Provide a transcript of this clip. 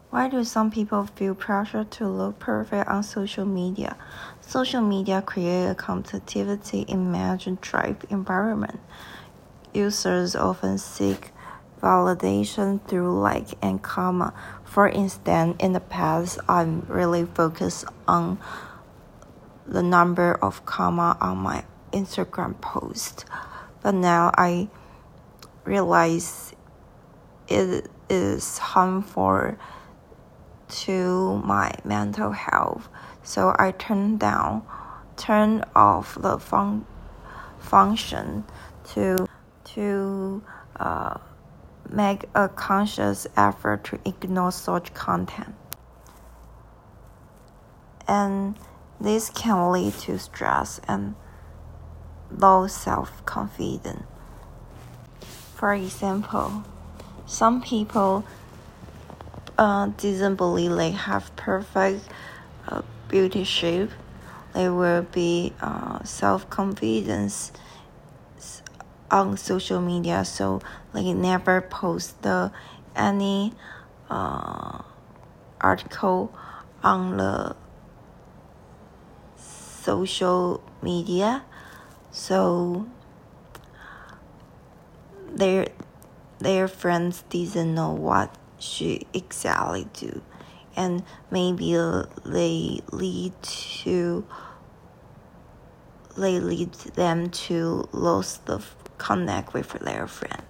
Why do some people feel pressure to look perfect on social media? Social media creates a competitivity image-driven environment. Users often seek validation through like and comment. For instance, in the past, I'm really focused on the number of comment on my Instagram post, but now I realize it is harmful to my mental health, so I turn off the function to make a conscious effort to ignore such content. And this can lead to stress and low self-confidence. For example, some people didn't believe they have perfect beauty shape. They will be self-confidence on social media, so they never post any article on the social media, so their friends didn't know what she exactly do, and maybe they lead them to lose the connect with their friend.